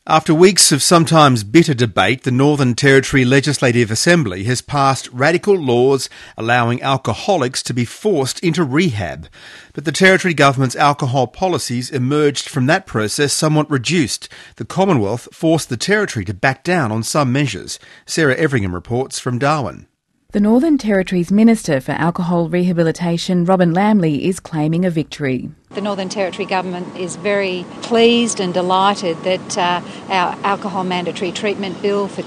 After weeks of sometimes bitter debate, the Northern Territory Legislative Assembly has passed radical laws allowing alcoholics to be forced into rehab. But the Territory Government's alcohol policies emerged from that process somewhat reduced. The Commonwealth forced the Territory to back down on some measures. Sarah Everingham reports from Darwin. The Northern Territory's Minister for Alcohol Rehabilitation, Robin Lamley, is claiming a victory. The Northern Territory Government is very pleased and delighted that our alcohol mandatory treatment bill for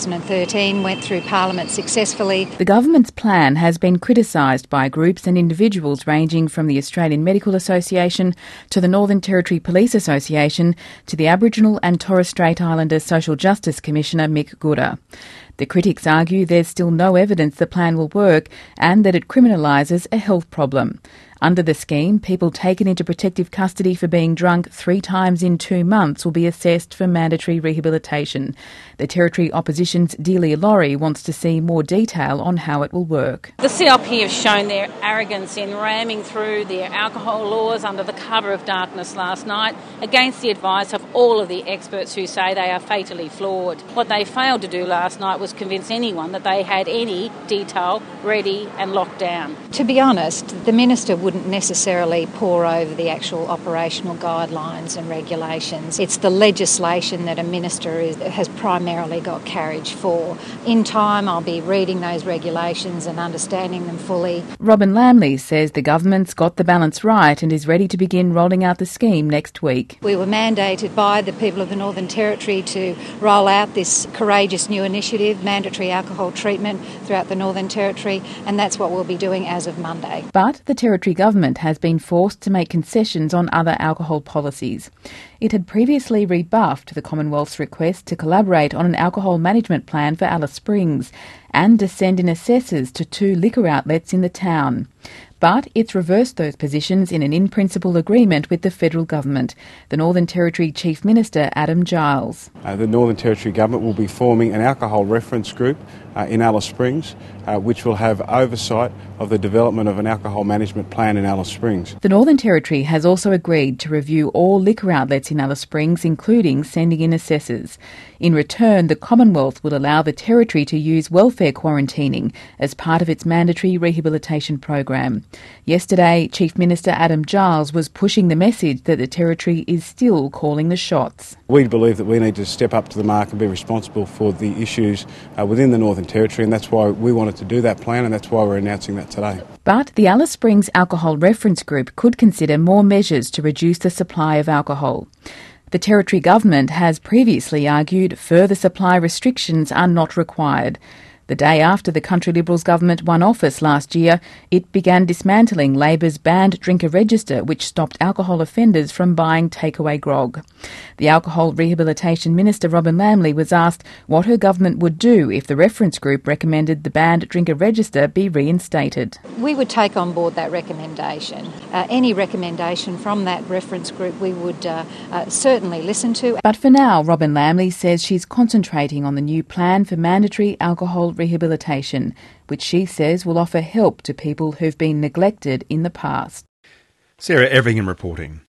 2013 went through Parliament successfully. The government's plan has been criticised by groups and individuals ranging from the Australian Medical Association to the Northern Territory Police Association to the Aboriginal and Torres Strait Islander Social Justice Commissioner Mick Gooda. The critics argue there's still no evidence the plan will work and that it criminalises a health problem. Under the scheme, people taken into protective custody for being drunk 3 times in 2 months will be assessed for mandatory rehabilitation. The Territory Opposition's Delia Laurie wants to see more detail on how it will work. The CLP have shown their arrogance in ramming through their alcohol laws under the cover of darkness last night against the advice of all of the experts who say they are fatally flawed. What they failed to do last night was convince anyone that they had any detail ready and locked down. To be honest, the Minister wouldn't necessarily pore over the actual operational guidelines and regulations. It's the legislation that a Minister has primarily got carriage for. In time, I'll be reading those regulations and understanding them fully. Robin Lamley says the government's got the balance right and is ready to begin rolling out the scheme next week. We were mandated by the people of the Northern Territory to roll out this courageous new initiative, mandatory alcohol treatment throughout the Northern Territory, and that's what we'll be doing as of Monday. But the Territory Government has been forced to make concessions on other alcohol policies. It had previously rebuffed the Commonwealth's request to collaborate on an alcohol management plan for Alice Springs and to send in assessors to 2 liquor outlets in the town. But it's reversed those positions in an in-principle agreement with the federal government. The Northern Territory Chief Minister, Adam Giles. The Northern Territory Government will be forming an alcohol reference group in Alice Springs, which will have oversight of the development of an alcohol management plan in Alice Springs. The Northern Territory has also agreed to review all liquor outlets in Alice Springs, including sending in assessors. In return, the Commonwealth will allow the Territory to use welfare quarantining as part of its mandatory rehabilitation program. Yesterday, Chief Minister Adam Giles was pushing the message that the Territory is still calling the shots. We believe that we need to step up to the mark and be responsible for the issues within the Northern Territory, and that's why we wanted to do that plan, and that's why we're announcing that today. But the Alice Springs Alcohol Reference Group could consider more measures to reduce the supply of alcohol. The Territory Government has previously argued further supply restrictions are not required. The day after the Country Liberals government won office last year, it began dismantling Labor's banned drinker register, which stopped alcohol offenders from buying takeaway grog. The Alcohol Rehabilitation Minister, Robin Lamley, was asked what her government would do if the reference group recommended the banned drinker register be reinstated. We would take on board that recommendation. Any recommendation from that reference group we would certainly listen to. But for now, Robin Lamley says she's concentrating on the new plan for mandatory alcohol rehabilitation, which she says will offer help to people who've been neglected in the past. Sarah Everingham reporting.